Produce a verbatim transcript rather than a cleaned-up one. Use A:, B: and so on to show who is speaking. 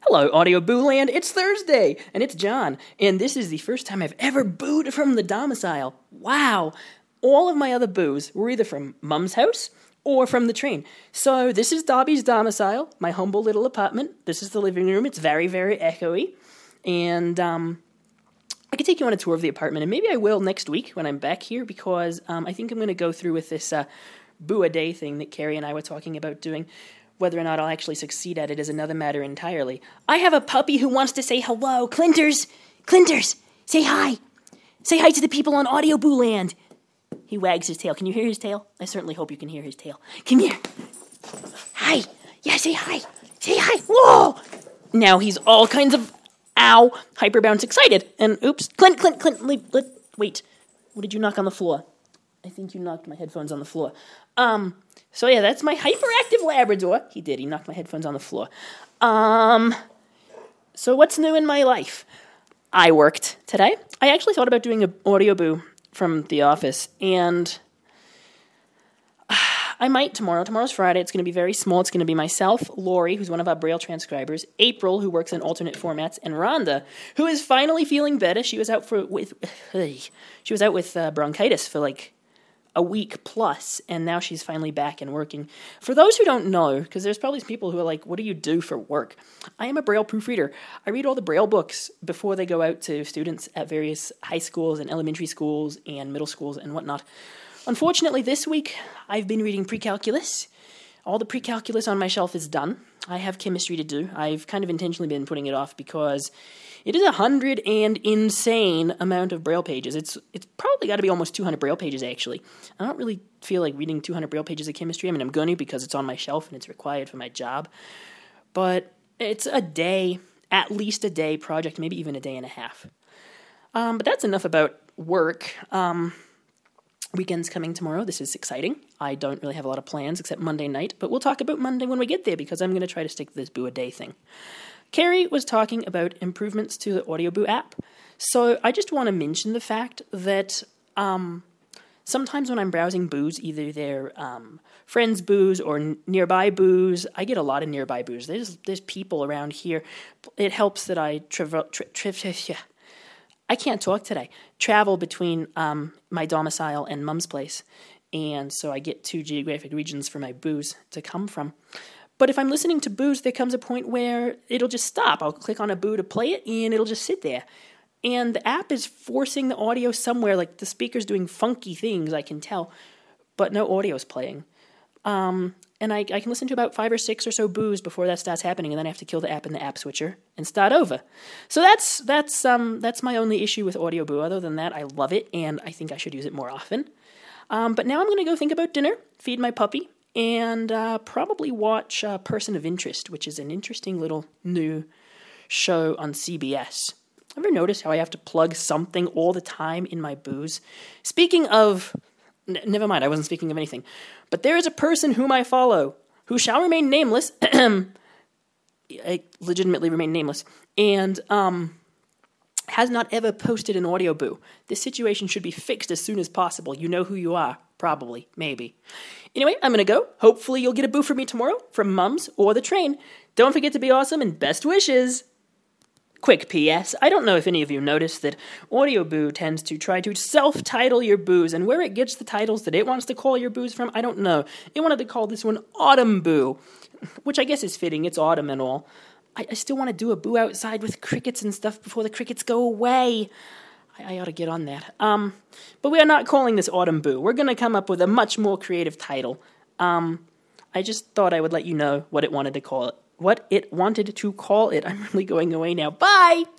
A: Hello, Audio Boo Land. It's Thursday, and it's John, and this is the first time I've ever booed from the domicile. Wow. All of my other boos were either from Mum's house or from the train. So this is Dobby's domicile, my humble little apartment. This is the living room. It's very, very echoey, and um, I could take you on a tour of the apartment, and maybe I will next week when I'm back here, because um, I think I'm going to go through with this uh, boo-a-day thing that Carrie and I were talking about doing. Whether or not I'll actually succeed at it is another matter entirely. I have a puppy who wants to say hello. Clinters! Clinters! Say hi! Say hi to the people on Audio Boo Land! He wags his tail. Can you hear his tail? I certainly hope you can hear his tail. Come here. Hi! Yeah, say hi! Say hi! Whoa! Now he's all kinds of, ow, hyperbounce excited. And oops, Clint, Clint, Clint, wait, wait. What did you knock on the floor? I think you knocked my headphones on the floor. Um... So yeah, that's my hyperactive Labrador. He did. He knocked my headphones on the floor. Um, so what's new in my life? I worked today. I actually thought about doing an audio boo from the office, and I might tomorrow. Tomorrow's Friday. It's going to be very small. It's going to be myself, Lori, who's one of our Braille transcribers, April, who works in alternate formats, and Rhonda, who is finally feeling better. She was out for with she was out with uh, bronchitis for like a week plus, and now she's finally back and working. For those who don't know, because there's probably people who are like, what do you do for work? I am a Braille proofreader. I read all the Braille books before they go out to students at various high schools and elementary schools and middle schools and whatnot. Unfortunately, this week, I've been reading pre-calculus. All the pre-calculus on my shelf is done. I have chemistry to do. I've kind of intentionally been putting it off because it is a hundred and insane amount of Braille pages. It's it's probably got to be almost two hundred Braille pages, actually. I don't really feel like reading two hundred Braille pages of chemistry. I mean, I'm going to because it's on my shelf and it's required for my job. But it's a day, at least a day project, maybe even a day and a half. Um, but that's enough about work. Um, weekend's coming tomorrow. This is exciting. I don't really have a lot of plans except Monday night, but we'll talk about Monday when we get there because I'm going to try to stick to this boo-a-day thing. Carrie was talking about improvements to the Audio Boo app. So I just want to mention the fact that um, sometimes when I'm browsing boos, either they're um, friends' boos or n- nearby boos, I get a lot of nearby boos. There's there's people around here. It helps that I travel. Tra- tra- tra- yeah. I can't talk today. Travel between um, my domicile and Mum's place, and so I get two geographic regions for my boos to come from. But if I'm listening to boos, there comes a point where it'll just stop. I'll click on a boo to play it, and it'll just sit there. And the app is forcing the audio somewhere, like the speaker's doing funky things, I can tell, but no audio's playing. Um, and I, I can listen to about five or six or so boos before that starts happening, and then I have to kill the app in the app switcher and start over. So that's that's um that's my only issue with Audio Boo. Other than that, I love it, and I think I should use it more often. Um, but now I'm going to go think about dinner, feed my puppy, and uh, probably watch uh, Person of Interest, which is an interesting little new show on C B S. Ever notice how I have to plug something all the time in my boos? Speaking of... N- never mind, I wasn't speaking of anything. But there is a person whom I follow, who shall remain nameless, I legitimately remain nameless, and um, has not ever posted an audio boo. This situation should be fixed as soon as possible. You know who you are. Probably. Maybe. Anyway, I'm going to go. Hopefully you'll get a boo from me tomorrow, from Mum's or the train. Don't forget to be awesome, and best wishes! Quick P S. I don't know if any of you noticed that Audio Boo tends to try to self-title your boos, and where it gets the titles that it wants to call your boos from, I don't know. It wanted to call this one Autumn Boo, which I guess is fitting. It's autumn and all. I, I still want to do a boo outside with crickets and stuff before the crickets go away. I, I ought to get on that. Um, but we are not calling this Autumn Boo. We're going to come up with a much more creative title. Um, I just thought I would let you know what it wanted to call it. What it wanted to call it. I'm really going away now. Bye!